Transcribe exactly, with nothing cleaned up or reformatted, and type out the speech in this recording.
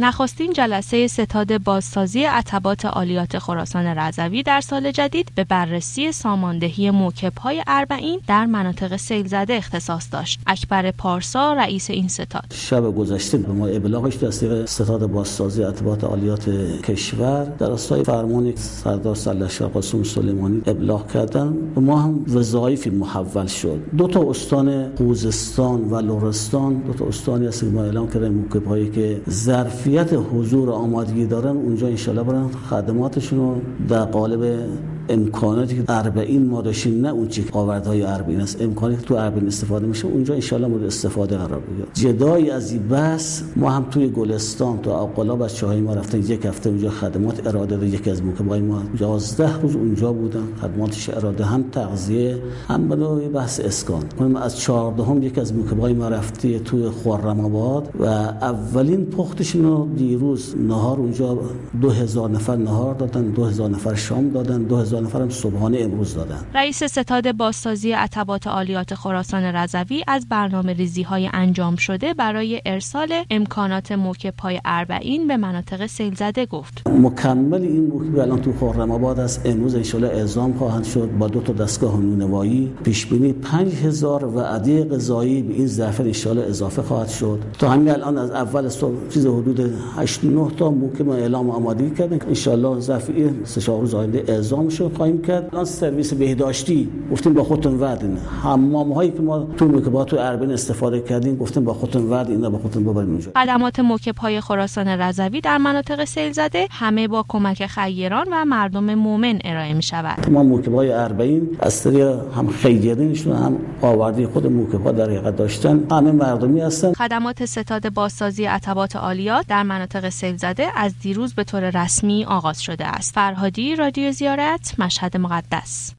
نخستین جلسه ستاد بازسازی عتبات عالیات خراسان رضوی در سال جدید به بررسی ساماندهی موکب‌های اربعین در مناطق سیل زده اختصاص داشت. اکبر پارسا رئیس این ستاد: شب گذشته به ما ابلاغش دسته ستاد بازسازی عتبات عالیات کشور در راستای فرمان سردار سرلشکر قاسم سلیمانی ابلاغ کردن. به ما هم وظایفی محول شد. دو تا استان خوزستان و لرستان، دو تا استانی هست که ما اعلام کردیم موکب‌هایی که ظرفیت حضور و آمادگی دارن اونجا ان شاءالله برن خدماتشون رو در قالب امکاناتی که اربعین ما داشتیم، نه اون چیز که آوردهای اربعین است، امکاناتی که تو اربعین استفاده میشه اونجا ان شاءالله مورد استفاده قرار بگیره. جدایی از این بس ما هم توی گلستان تو اوقلاب از چاهای ما رفتن، یک هفته اونجا خدمات اراده داد. یکی از موکبای ما یازده روز اونجا بودن، خدماتش اراده، هم تغذیه هم برای بحث اسکان. ما از چهاردهم یک از موکبای ما رفتی توی خرم آباد و اولین پختشون رو دیروز نهار اونجا دو هزار نفر نهار دادن، دو هزار نفر شام دادن، دو هزار نفرم صبحانه امروز دادن. رئیس ستاد بازسازی عتبات عالیات خراسان رضوی از برنامه‌ریزی‌های انجام شده برای ارسال امکانات موکب‌های اربعین به مناطق سیل زده گفت: مکمل این موکب الان تو خرم آباد است. امروز ان شاءالله اعزام خواهند شد با دو تا دستگاه نونوایی. پیش بینی پنج هزار وعده غذایی به این ظرف ان شاءالله اضافه خواهد شد. تا همین الان از اول صبح چیز حدود هشت نه تا موکب اعلام آمادگی کردن. ان شاءالله ظرف این سه چهار روز آینده اعزامشون خواهیم کرد. الان سرویس بهداشتی گفتیم با خودتون وعدین. حمام هایی که ما تو موکبات تو اربعین استفاده کردیم گفتیم با خودتون وعد اینا با خودتون ببرید اونجا. خدمات موکب‌های خراسان رضوی در مناطق سیل زده همه با کمک خیران و مردم مومن ارائه می شود. ما موکب‌های اربعین از طریق هم خیرینشون هم آوردی خود موکب‌ها در حقیقت داشتن، همه مردمی هستن. خدمات ستاد بازسازی عتبات عالیات در مناطق سیل زده از دیروز به طور رسمی آغاز شده است. فرهادی، رادیو زیارت، مشهد مقدس.